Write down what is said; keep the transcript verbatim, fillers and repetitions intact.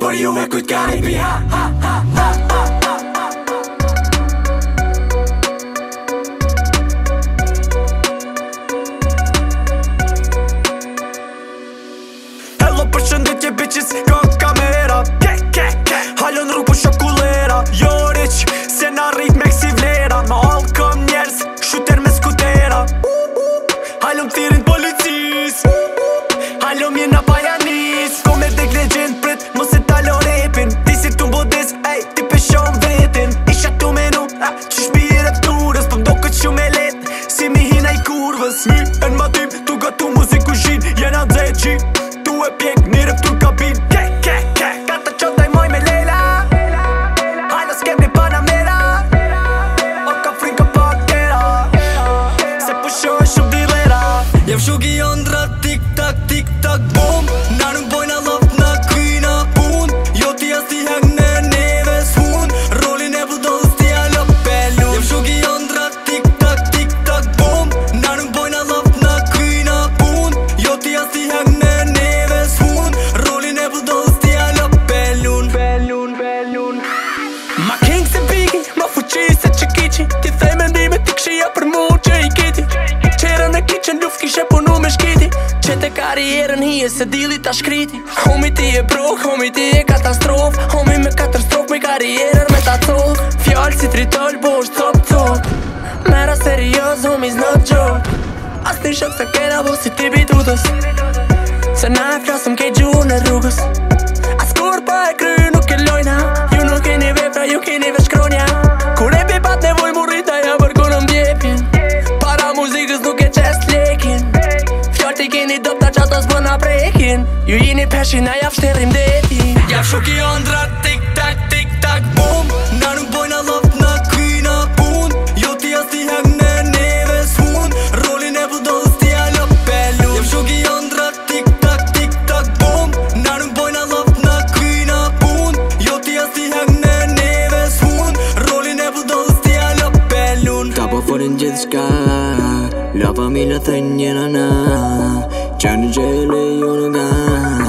për ju me kujt Karibi. Ha, ha, ha, ha, ha. Hello përshëndetje bitches, ka kamera. Ke, ke, ke, halon rrug për shokullera. Jo rich, se na rrit me kësi vlera. Ma hall kom njerës, shuter me skutera. Halon thirin policis, halon mjena pajanis. Ko me dek legend prit, mos e talo repin. Ti si tu mbodis, ej, ti peshon vetin. Isha tu menu, ah, që shpire pturës. Po mdo këtë shumë e let, si mi hina i kurvës. Mi, en ma tim, tu gatu muzik kushin. Jena dzeqi, tu e pjek, një rëp tu kabin. Ke, ke, ke, ka të qotaj moj me Leila. Hajdo s'kem një Panamera. O ka frika pak tera, se pushoj shumë dilera. Jem shugi ondra, tik-tak, tik-tak, bom. Na nuk bojna loft, na kyna pun. Jo ti as ti hek në neve s'fun. Rolin e budolës ti alo pelun. Jem shugi ondra, tik-tak, tik-tak, bom. Na nuk bojna loft, na kyna pun. Jo ti as ti hek në neve s'fun. Rolin e budolës ti alo pelun. Pelun, pelun. Ma king se bigi, ma fuqi se që kiqi. Ti thej mendime ti kshia për mu që i kiti. Qera në kitchen luft kishe punu me shkiti. Qete karierën hije se dili ta shkriti. Homi ti e brok, homi ti e katastrof. Homi me katër strof me karierën me ta cof. Fjallë si tritol, bo është top top. Mera serios, homies not joke. As ti shok se kena bo si ti bitutës. Se na e flasëm kej gjuhë në rrugës. As kur pa e kry nuk e lojna. Ju nuk keni vepra, ju keni veç kronja. Kur e pipat nevoj mu rrita ja për konë mdjepin. Para muzikës nuk e qest lekin. Fjallë ti keni dopta qato s'bëna prekin. Ju jini peshin a jaf shterim deti. Jaf shuki ondra, tik-tak, tik-tak, bom. Na nuk bojna loft, na kyna pun. Jo ti as ti hek në neve s'fun. Rolin e budolës ti alo pelun. Jaf shuki ondra, tik-tak, tik-tak, bom. Na nuk bojna loft, na kyna pun. Jo ti as ti hek në neve s'fun. Rolin e budolës ti alo pelun. Ta po forin gjithë shka, la familja thënë njëna na. Që në gjele ju në ga